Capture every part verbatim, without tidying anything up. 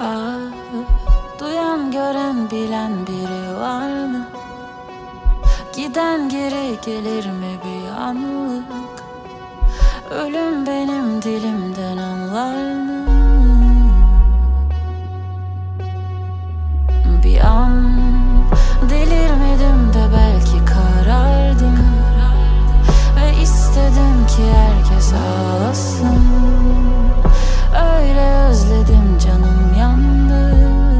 Ah, duyan gören bilen biri var mı? Giden geri gelir mi bir anlık? Ölüm benim dilimden anlar mı? Bir an delirmedim de belki karardım ve istedim ki herkes ağlasın. Öyle özledim, canım yandı.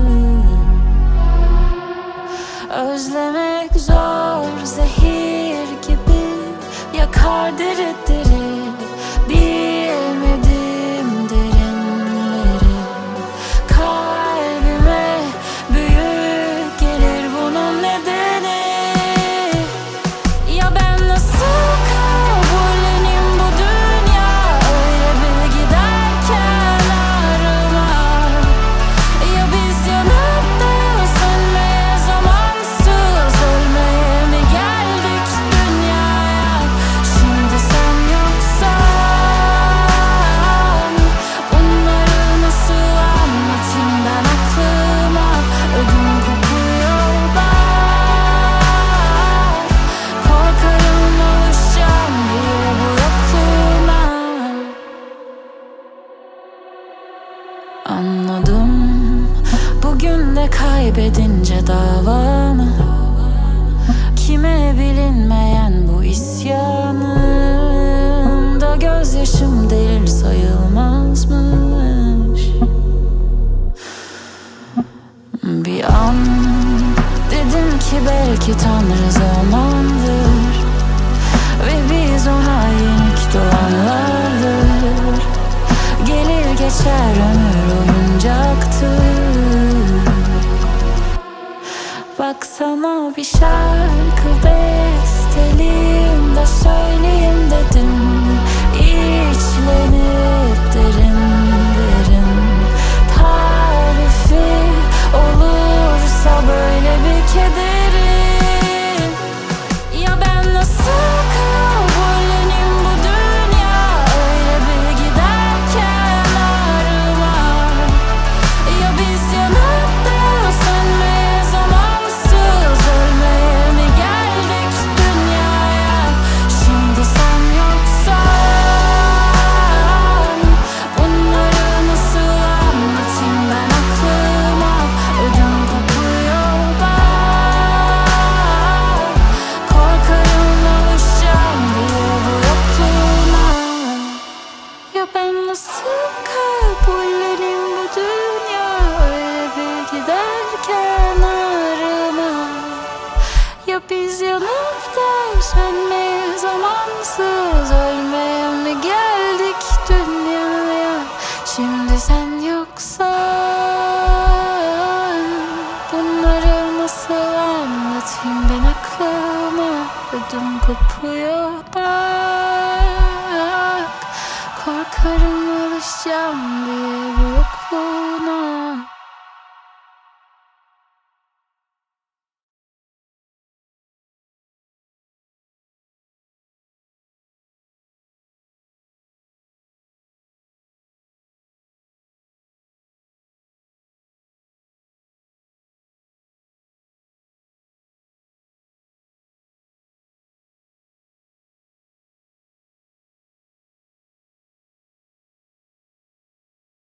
Özlemek zor, zehir gibi yakar diri diri. Bilmedim derinleri, kalbime büyük gelir bunun nedeni. Ya ben nasıl kabulleneyim bu dünya öyle bir giderken ağrıma? Ya biz yanıp da sönmeye, zamansız ölmeye mi geldik dünyaya? Şimdi sen yoksan bunları nasıl anlatayım ben aklıma? Ödüm kopuyor bak, korkarım alışacağım diye bu yokluğuna. Anladım, bugün de kaybedince davamı, kime bilinmeyen bu isyanım da gözyaşım delil sayılmazmış. Bir an dedim ki belki Tanrı zamandır ve biz ona yenik doğanlardır. Gelir geçer ömür oyuncaktır. Baksana bir şarkı besteleyim de söyleyeyim dedim. İçlenip derin derin, tarifi olursa böyle bir kederin. Ya ben nasıl kabulleneyim bu dünya öyle bir giderken ağrıma? Ya biz yanıp da sönmeye, zamansız ölmeye mi geldik dünyaya? Şimdi sen yoksan bunları nasıl anlatayım ben aklıma? Ödüm kopuyor bak, korkarım alışacağım diye bu yokluğuna. Ya ben nasıl kabulleneyim bu dünya öyle bir giderken ağrıma? Ya biz yanıp da sönmeye, zamansız ölmeye mi geldik dünyaya? Şimdi sen yoksan bunları nasıl anlatayım ben aklıma? Ödüm kopuyor